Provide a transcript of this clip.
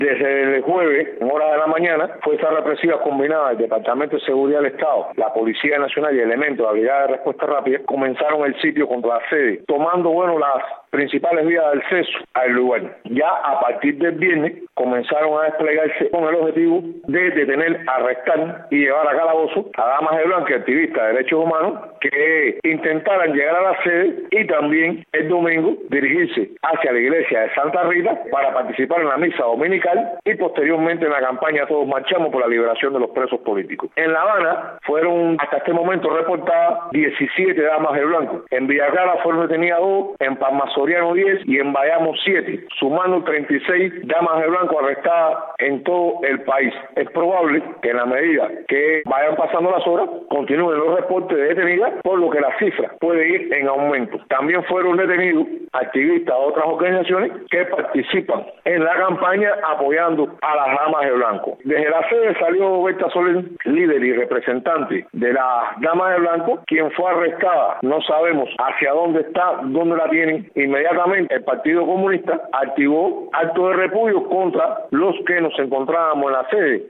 Desde el jueves, en horas de la mañana, Fuerzas Represivas Combinadas del Departamento de Seguridad del Estado, la Policía Nacional y elementos de la Brigada de Respuesta Rápida comenzaron el sitio contra la sede, tomando las principales vías de acceso al lugar. Ya a partir del viernes comenzaron a desplegarse con el objetivo de detener, arrestar y llevar a calabozo a damas de blanco y activistas de derechos humanos que intentaran llegar a la sede y también el domingo dirigirse hacia la iglesia de Santa Rita para participar en la misa dominical y posteriormente en la campaña Todos Marchamos por la liberación de los presos políticos. En La Habana fueron hasta este momento reportadas 17 damas de blanco. En Villa Clara fueron detenidas 2, en Palma Soriano 10 y en Bayamo 7, sumando 36 damas de blanco arrestadas en todo el país. Es probable que en la medida que vayan pasando las horas continúen los reportes de detenidas, por lo que la cifra puede ir en aumento. También fueron detenidos activistas de otras organizaciones que participan en la campaña apoyando a las damas de blanco. Desde la sede salió Berta Soler, líder y representante de las damas de blanco, quien fue arrestada. No sabemos hacia dónde está, dónde la tienen. Inmediatamente el Partido Comunista activó acto de repudio contra los que nos encontrábamos en la sede.